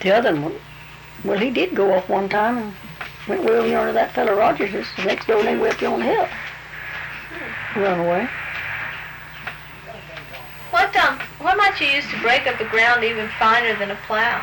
The other one, well, he did go off one time and went way over yonder to that fellow Rogers' next door, and they whipped you on the hill. Run away. What might you use to break up the ground even finer than a plow?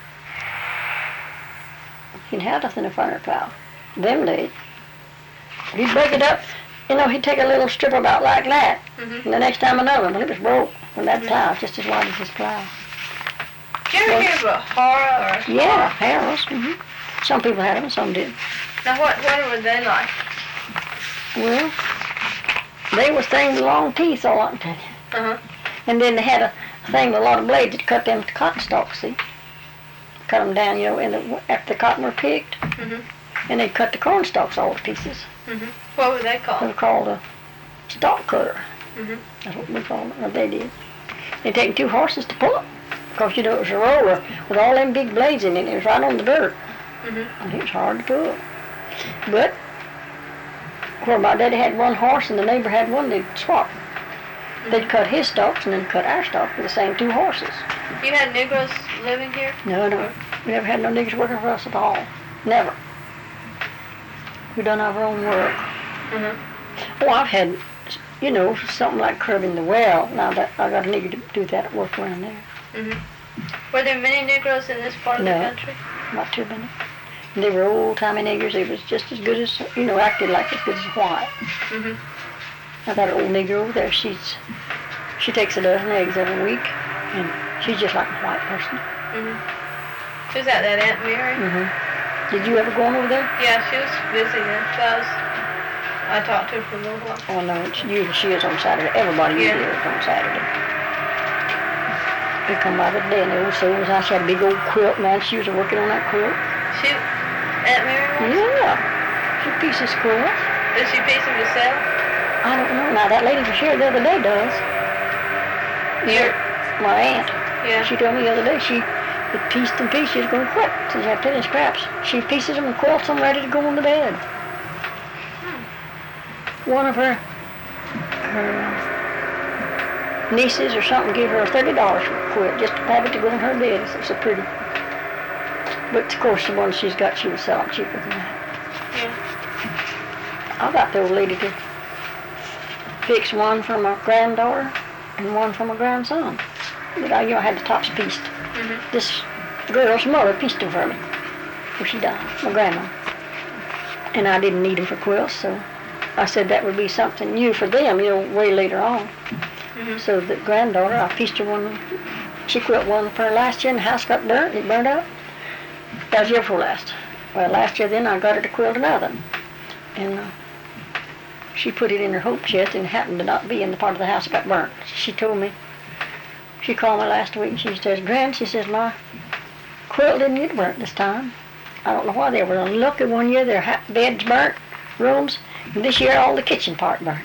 He didn't have nothing to finer plow. Them days. He'd break it up, he'd take a little strip about like that, and the next time another one, well, it was broke when that plow, just as wide as his plow. Did you ever hear of a horror or a horror? Yeah, harrows. Some people had them, some didn't. Now, what were they like? Well, they was things with long teeth, all I can tell you. Uh-huh. And then they had a thing with a lot of blades that cut them cotton stalks, see? Cut them down, after the cotton were picked. And they'd cut the corn stalks all to pieces. What were they called? They were called a stalk cutter. That's what we called it, what they did. They'd taken 2 horses to pull them. Because, it was a roller with all them big blades in it. It was right on the dirt. And it was hard to pull. But, where my daddy had one horse and the neighbor had one, they'd swap. They'd cut his stalks and then cut our stalks with the same 2 horses. You had Negroes living here? No. We never had no niggers working for us at all. Never. We done our own work. Oh, I've had, something like curbing the well. Now that I got a nigger to do that work around there. Were there many Negroes in this part of the country? Not too many. And they were old-timey niggers. They was just as good as, acted like as good as white. I got an old nigger over there. She takes a dozen eggs every week, and she's just like a white person. Is that Aunt Mary? Did you ever go on over there? Yeah, she was busy then. I talked to her for a little while. Oh, no, usually she is on Saturday. Everybody usually is on Saturday. They come by the day, and the old souls out. She had a big old quilt, man. She was working on that quilt. Aunt Mary was? Yeah. She pieces quilts. Does she piece them to sell? I don't know. Now, that lady was here the other day does. My aunt. Yeah. She told me the other day she had pieced and pieced. She was going to quit. So she had plenty of scraps. She pieces them and quilts them ready to go on the bed. One of her nieces or something gave her $30 for a quilt just to have it to go on her bed. It's so pretty. But of course the one she's got, she was selling cheaper than that. I got the old lady to fix one for my granddaughter and one for my grandson. But I had the tops pieced. This girl's mother pieced them for me before she died, my grandma. And I didn't need them for quilts, so I said that would be something new for them, way later on. So the granddaughter, I pieced her one. She quilted one for her last year, and the house got burnt. It burned out. That was year before last. Well, last year then I got her to quilt another. And she put it in her hope chest, and it happened to not be in the part of the house that got burnt. She told me. She called me last week, and she says, Gran, she says, my quilt didn't get burnt this time. I don't know why. They were unlucky one year. Their beds burnt, rooms, and this year all the kitchen part burnt.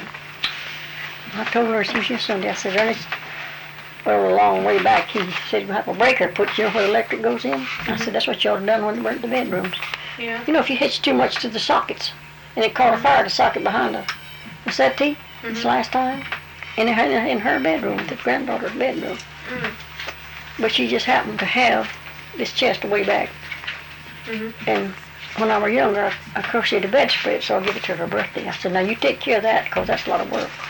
I told her, she was just Sunday, I said, Ernest, well, a long way back, he said, you have a breaker put, where the electric goes in? I said, that's what y'all have done when they burnt the bedrooms. Yeah. If you hitch too much to the sockets, and it caught a fire, the socket behind the settee, this last time, in her bedroom, the granddaughter's bedroom. But she just happened to have this chest way back. And when I was younger, I crocheted a bedspread, so I'll give it to her birthday. I said, now you take care of that, because that's a lot of work.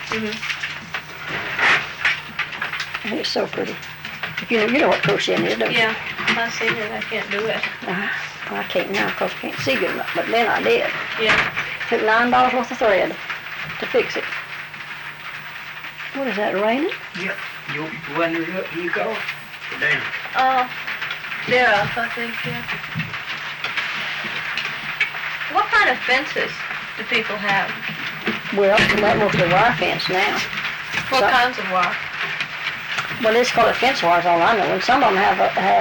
And it's so pretty. You know what crocheting is, don't you? Yeah, I've seen it. I can't do it. Well, I can't now, because I can't see good enough, but then I did. Yeah. Took $9 worth of thread to fix it. What is that, raining? Yep. You wonder who you call? Down. They're up, I think, yeah. What kind of fences do people have? Well, that mostly wire fence now. What kinds of wire? Well, it's called a fence wire, is all I know. And some of them have